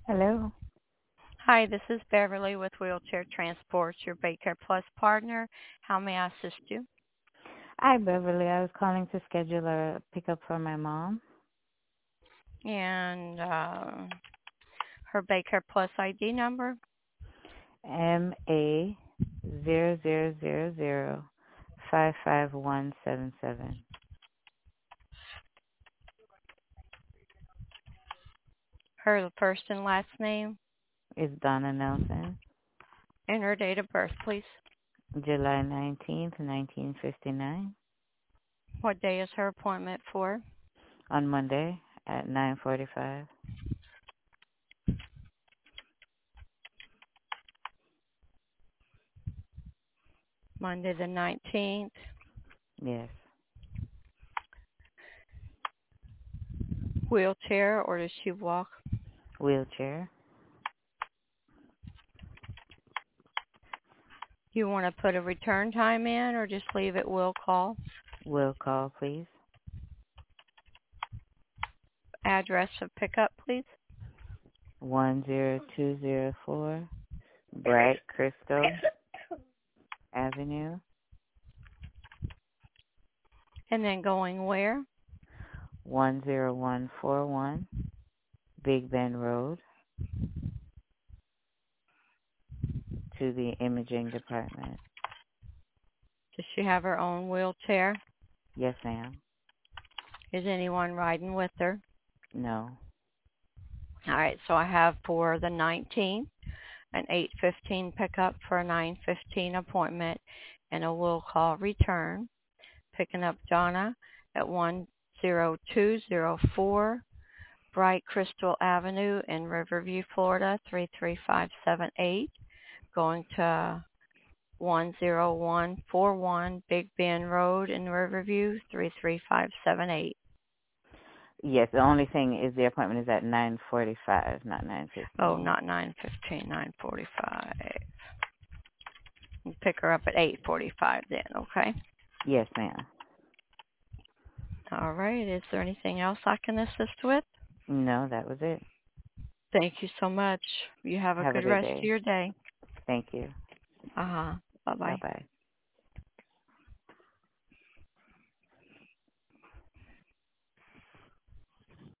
Hello. Hi, this is Beverly with Wheelchair Transports, your Baycare Plus partner. How may I assist you? Hi, Beverly. I was calling to schedule a pickup for my mom. And her Baycare Plus ID number, MA 0000 55177 her first and last name, is Donna Nelson, and her date of birth, please. July 19th, 1959, What day is her appointment for? on Monday at 9:45. Monday the 19th. Yes, Wheelchair, or does she walk? wheelchair. You want to put a return time in, or just leave it will call? Will call, please. Address of pickup, please. 10204 Bright Crystal Avenue, And then going where? 10141 Big Bend Road, to the imaging department. Does she have her own wheelchair? Yes, ma'am. Is anyone riding with her? No. All right, so I have for the 19th an 8:15 pickup for a 9:15 appointment, and a will call return. Picking up Donna at 10204 Bright Crystal Avenue in Riverview, Florida 33578. Going to 10141 Big Bend Road in Riverview 33578. Yes, the only thing is the appointment is at 9:45, not Oh, 9:15. not 9:15, 9:45. Pick her up at 8:45 then, okay? Yes, ma'am. All right. Is there anything else I can assist with? No, that was it. Thank you so much. You have a Have a good good rest of day. your day. Thank you. Uh-huh. Bye-bye. Bye-bye.